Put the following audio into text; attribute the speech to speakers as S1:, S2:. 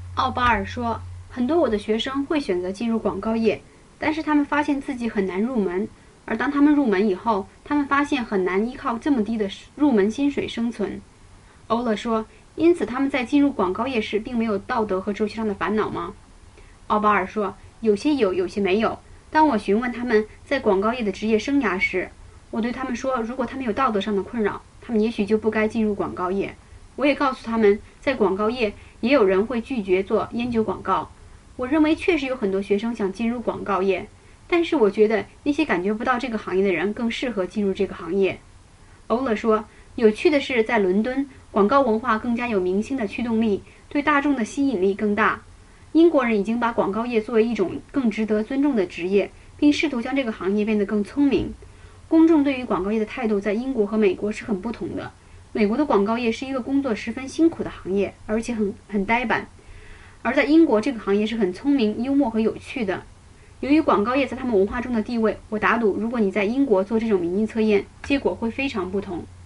S1: 奥巴尔说，很多我的学生会选择进入广告业，但是他们发现自己很难入门，而当他们入门以后，他们发现很难依靠这么低的入门薪水生存。欧勒说，因此他们在进入广告业时并没有道德和哲学上的烦恼吗？奥巴尔说，有些有，有些没有。当我询问他们在广告业的职业生涯时，我对他们说，如果他们有道德上的困扰，他们也许就不该进入广告业。我也告诉他们，在广告业也有人会拒绝做烟酒广告。我认为确实有很多学生想进入广告业，但是我觉得那些感觉不到这个行业的人更适合进入这个行业。欧勒说，有趣的是，在伦敦，广告文化更加有明星的驱动力，对大众的吸引力更大。英国人已经把广告业作为一种更值得尊重的职业，并试图将这个行业变得更聪明。公众对于广告业的态度在英国和美国是很不同的。美国的广告业是一个工作十分辛苦的行业，而且很呆板；而在英国，这个行业是很聪明、幽默和有趣的。由于广告业在他们文化中的地位，我打赌，如果你在英国做这种民意测验，结果会非常不同。